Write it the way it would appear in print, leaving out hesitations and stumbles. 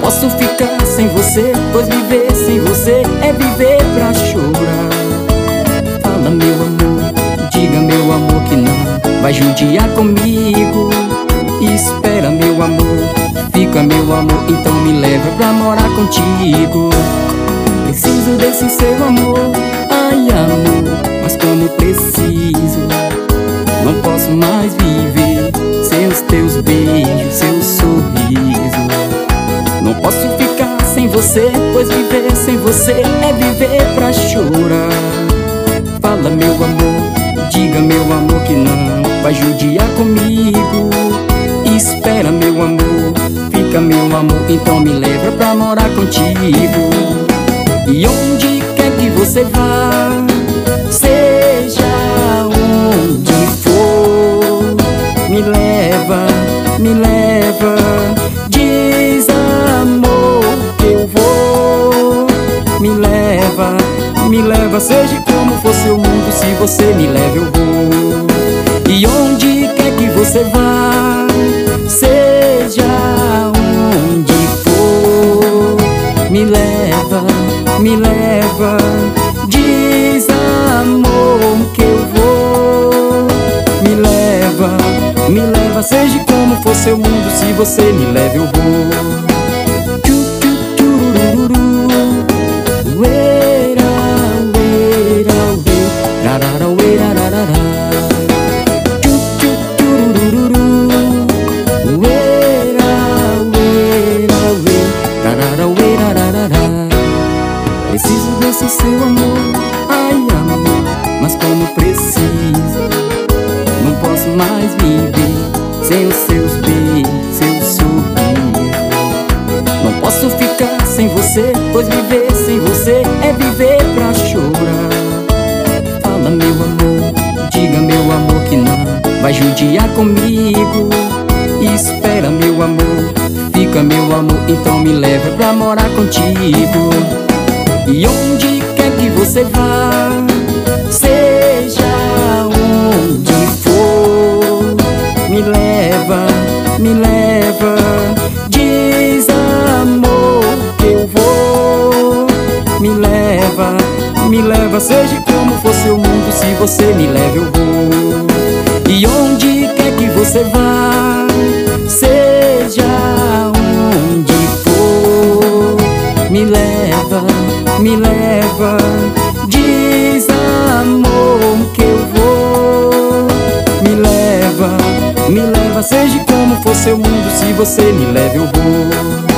posso ficar sem você, pois viver sem você é viver pra chorar. Fala, meu amor, diga, meu amor, que não vai judiar comigo. Espera, meu amor, fica, meu amor, então me leva pra morar contigo. Preciso desse seu amor, ai amor, mas como preciso. Não posso mais viver sem os teus beijos, seu sorriso. Não posso ficar sem você, pois viver sem você é viver pra chorar. Fala, meu amor, diga, meu amor, que não vai judiar comigo. Espera, meu amor, fica, meu amor, então me leva pra morar contigo. E onde quer que você vá, seja onde for, me leva, me leva. Diz, amor, que eu vou. Me leva, seja como for seu mundo, se você me leva eu vou. E onde quer que você vá, seja onde for, me leva, me leva. Diz, amor, que eu vou. Me leva, seja como for seu mundo, se você me leva eu vou. Preciso desse seu amor, ai amor, mas como preciso. Não posso mais viver sem os seus beijos, seu sorriso. Não posso ficar sem você, pois viver sem você é viver pra chorar. Fala, meu amor, diga, meu amor, que não vai judiar comigo. Espera, meu amor, fica, meu amor, então me leva pra morar contigo. E onde quer que você vá, seja onde for, me leva, me leva. Diz, amor, que eu vou. Me leva, seja como for seu mundo, se você me leva eu vou. E onde quer que você vá, seja onde for, me leva, me leva. Diz, amor, que eu vou. Me leva, seja como for seu mundo, se você me leva eu vou.